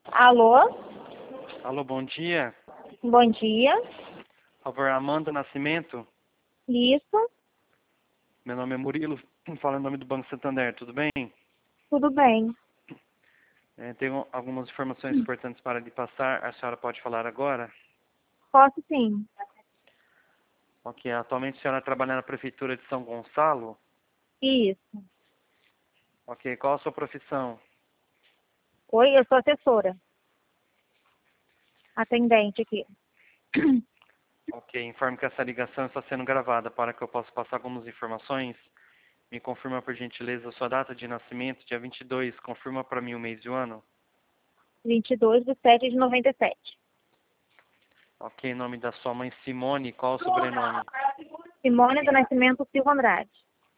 Alô? Alô, bom dia. Bom dia. Por favor, Amanda Nascimento. Isso, Meu nome é Murilo, falo em nome do Banco Santander, tudo bem? tudo bem. Tenho algumas informações importantes para lhe passar. A senhora pode falar agora? Posso sim. Ok, atualmente a senhora trabalha na Prefeitura de São Gonçalo? Isso. Ok, qual a sua profissão? Oi, eu sou assessora. Atendente aqui. Ok, informe que essa ligação está sendo gravada para que eu possa passar algumas informações. Me confirma, por gentileza, a sua data de nascimento, dia 22. Confirma para mim o mês e o ano. 22/7/97. Ok, nome da sua mãe, Simone. Qual o sobrenome? Simone do Nascimento Silva Andrade.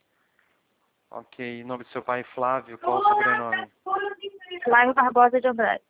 Ok, nome do seu pai, Flávio. Qual o sobrenome? Flávio Barbosa de Andrade.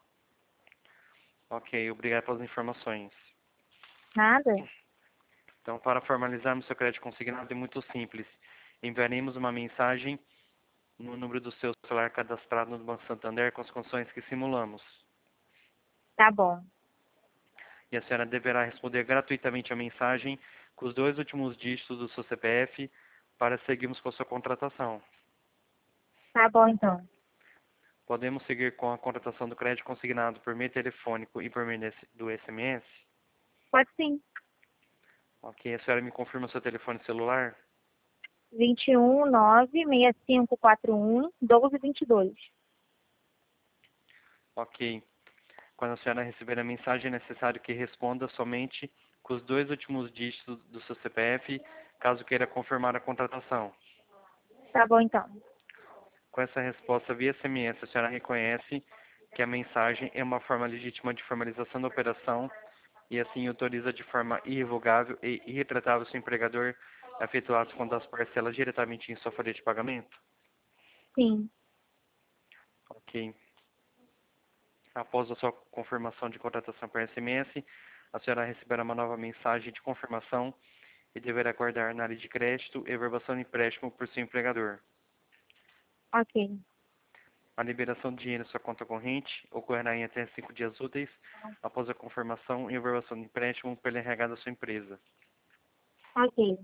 Ok, obrigado pelas informações. Nada? Então, para formalizarmos seu crédito consignado é muito simples. Enviaremos uma mensagem no número do seu celular cadastrado no Banco Santander com as condições que simulamos. Tá bom. E a senhora deverá responder gratuitamente a mensagem com os 2 últimos dígitos do seu CPF para seguirmos com a sua contratação. Tá bom, então. Podemos seguir com a contratação do crédito consignado por meio telefônico e por meio do SMS? Pode sim. Ok, a senhora me confirma o seu telefone celular? 21 9 6541 1222. Ok. Quando a senhora receber a mensagem, é necessário que responda somente com os 2 últimos dígitos do seu CPF, caso queira confirmar a contratação. Tá bom, então. Com essa resposta via SMS, a senhora reconhece que a mensagem é uma forma legítima de formalização da operação e assim autoriza de forma irrevogável e irretratável seu empregador a efetuar as contas das parcelas diretamente em sua folha de pagamento? Sim. Ok. Após a sua confirmação de contratação por SMS, a senhora receberá uma nova mensagem de confirmação e deverá aguardar na área de crédito e verbação de empréstimo por seu empregador. Ok. A liberação de dinheiro em sua conta corrente ocorrerá em até 5 dias úteis após a confirmação e verbação de empréstimo pela RH da sua empresa. Ok.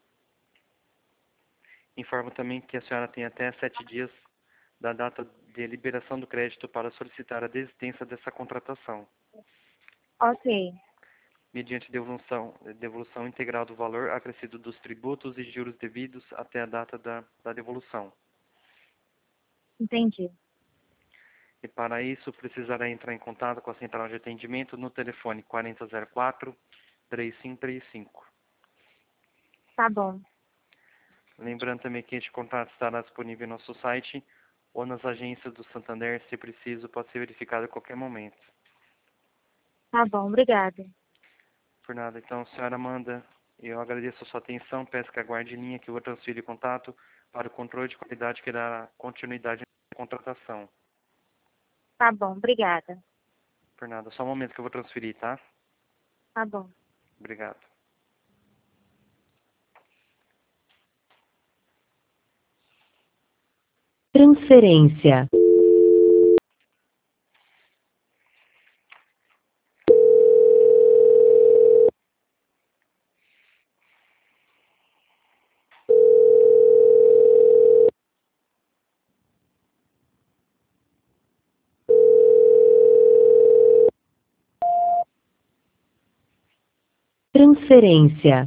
Informo também que a senhora tem até 7 dias da data de liberação do crédito para solicitar a desistência dessa contratação, Ok. mediante devolução integral do valor acrescido dos tributos e juros devidos até a data da devolução. Entendi. E para isso, precisará entrar em contato com a central de atendimento no telefone 4004-3535. Tá bom. Lembrando também que este contato estará disponível no nosso site ou nas agências do Santander, se preciso, pode ser verificado a qualquer momento. Tá bom. Obrigada. Por nada, então, senhora Amanda, eu agradeço a sua atenção, peço que aguarde em linha que eu vou transferir o contato para o controle de qualidade que dará continuidade à contratação. Tá bom. Obrigada. Por nada, só um momento que eu vou transferir, tá? Tá bom. Obrigado. Transferência. Transferência.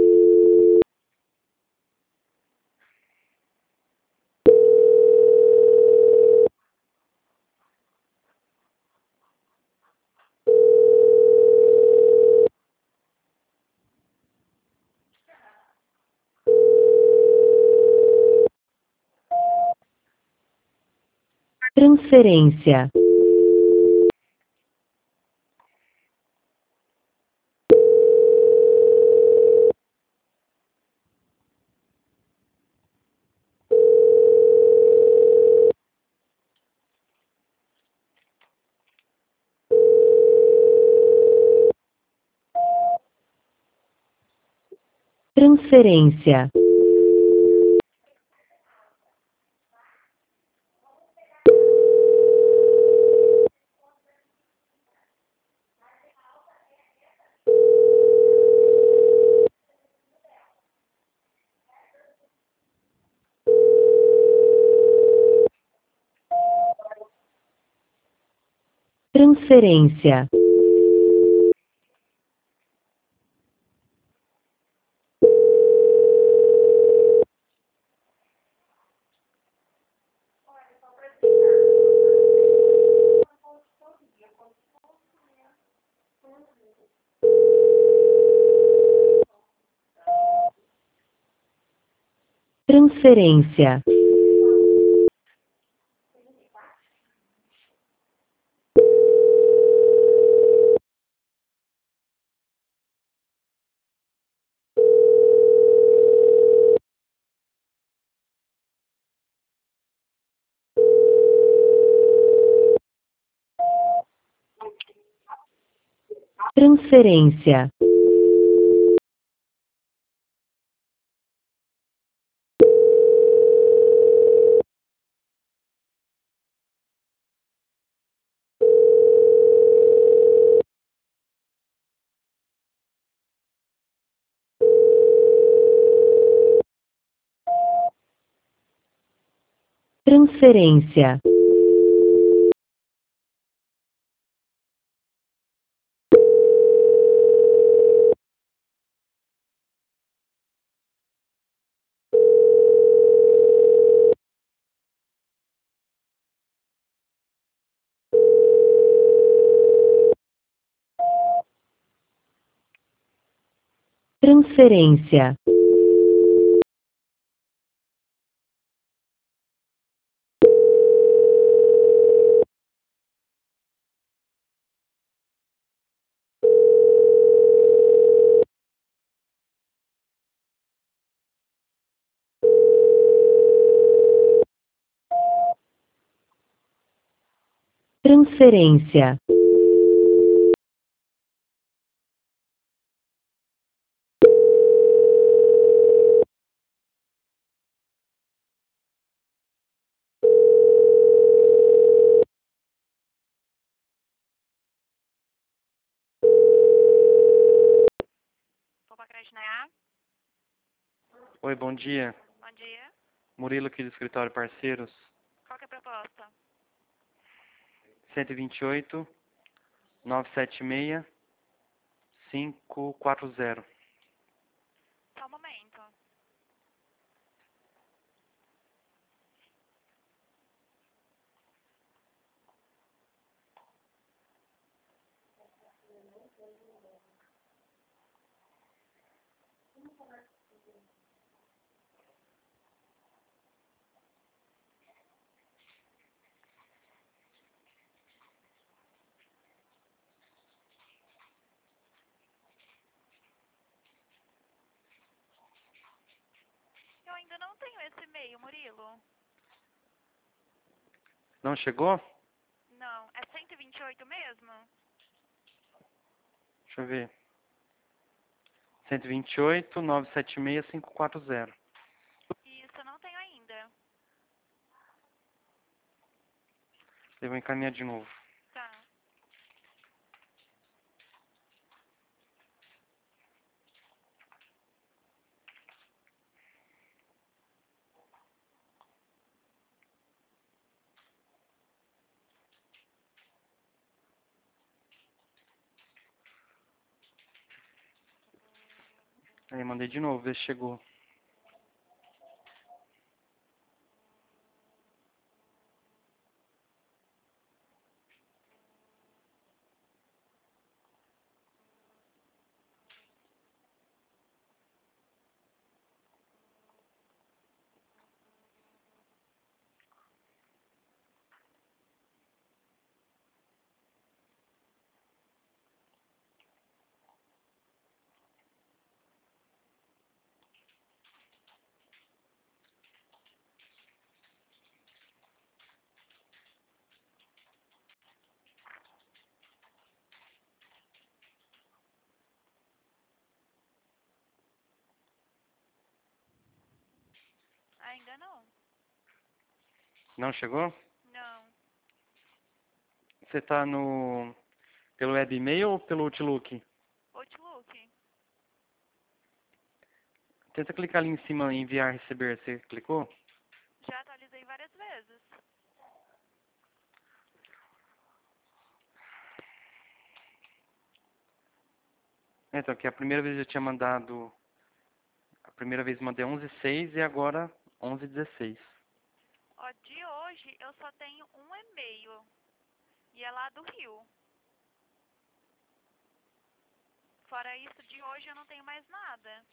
Transferência. Transferência. transferência, transferência, transferência, transferência, transferência, transferência, Opa, creche na A. Oi, bom dia. Bom dia. Murilo aqui do escritório Parceiros. Qual que é a proposta? 128 976 540. Só um momento. Eu ainda não tenho esse e-mail, Murilo. Não chegou? Não. É 128 mesmo? Deixa eu ver. 128 976 540. Isso, eu não tenho ainda. Eu vou encaminhar de novo. Tá. Aí mandei de novo, ver se chegou. Ainda não. Não chegou? Não. Você tá no... pelo web e-mail ou pelo Outlook? Outlook. Tenta clicar ali em cima em enviar receber. Você clicou? Já atualizei várias vezes. Então, que a primeira vez eu tinha mandado... A primeira vez mandei 11:06 e agora 11:16. Ó, de hoje eu só tenho um e-mail. E é lá do Rio. Fora isso, de hoje eu não tenho mais nada.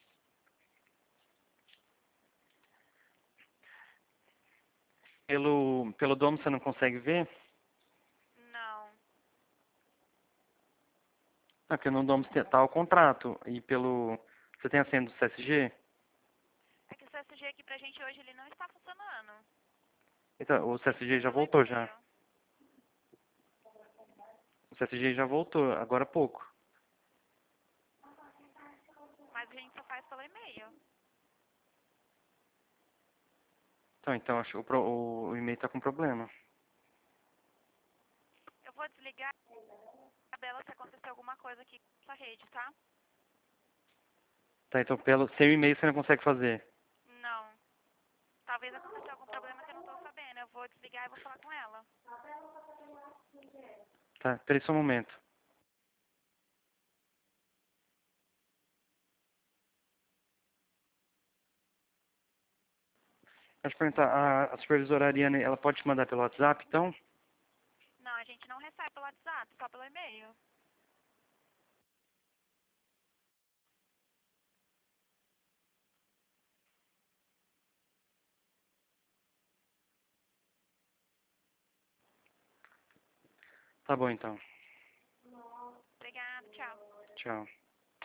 Pelo domo você não consegue ver? Não. Ah, porque no domo tá o contrato. E pelo... Você tem a senha do CSG? É que o CSG aqui pra gente hoje ele não está funcionando. Então, o CSG já Pelo voltou já. e-mail. O CSG já voltou, agora há pouco. Mas a gente só faz pelo e-mail. Então acho que o e-mail tá com problema. Eu vou desligar a dela se acontecer alguma coisa aqui com essa rede, tá? Tá, então pelo sem o e-mail você não consegue fazer. Não. Talvez aconteça algum problema que eu não tô sabendo. Eu vou desligar e vou falar com ela. Tá, peraí só um momento. Deixa eu perguntar, a supervisora Ariane, ela pode te mandar pelo WhatsApp, então? Não, a gente não recebe pelo WhatsApp, só pelo e-mail. Tá bom, então. Obrigada, tchau. Tchau.